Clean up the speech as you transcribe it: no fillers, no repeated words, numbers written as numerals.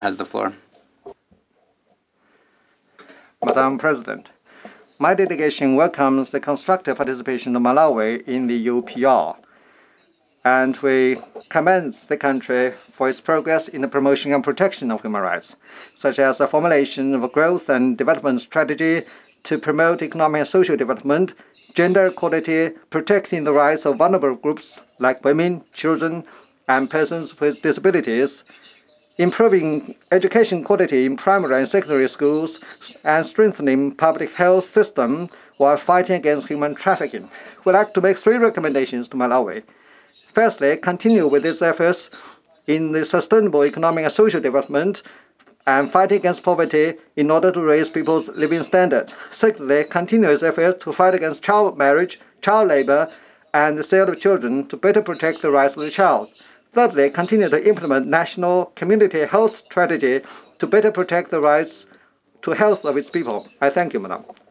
has the floor. Madam President, my delegation welcomes the constructive participation of Malawi in the UPR, and we commend the country for its progress in the promotion and protection of human rights, such as the formulation of a growth and development strategy to promote economic and social development, gender equality, protecting the rights of vulnerable groups like women, children, and persons with disabilities, improving education quality in primary and secondary schools, and strengthening public health system while fighting against human trafficking. We'd like to make three recommendations to Malawi. Firstly, continue with its efforts in the sustainable economic and social development and fighting against poverty in order to raise people's living standard. Secondly, continue its efforts to fight against child marriage, child labor, and the sale of children to better protect the rights of the child. Thirdly, continue to implement national community health strategy to better protect the rights to health of its people. I thank you, Madam.